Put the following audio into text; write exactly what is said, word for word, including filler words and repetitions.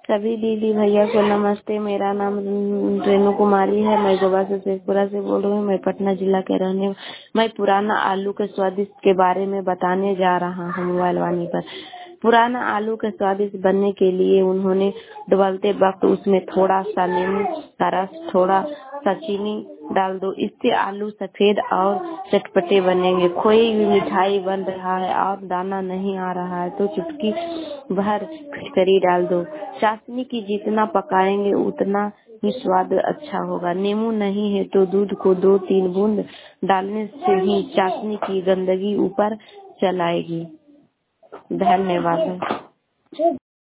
सभी दीदी भैया को नमस्ते। मेरा नाम रेणु कुमारी है। मैं गोवा से शेखपुरा से बोल रही हूँ। मैं पटना जिला के रहने मैं पुराना आलू के स्वादिष्ट के बारे में बताने जा रहा हूँ मोबाइल वाणी पर। पुराना आलू के स्वादिष्ट बनने के लिए उन्होंने उबालते वक्त उसमें थोड़ा सा नींबू का रस, थोड़ा सा चीनी डाल दो। इससे आलू सफेद और चटपटे बनेंगे। कोई भी मिठाई बन रहा है और दाना नहीं आ रहा है तो चुटकी भर फिटकरी डाल दो। चाशनी की जितना पकाएंगे उतना ही स्वाद अच्छा होगा। नींबू नहीं है तो दूध को दो तीन बूंद डालने से ही चाशनी की गंदगी ऊपर चल आएगी। धन्यवाद।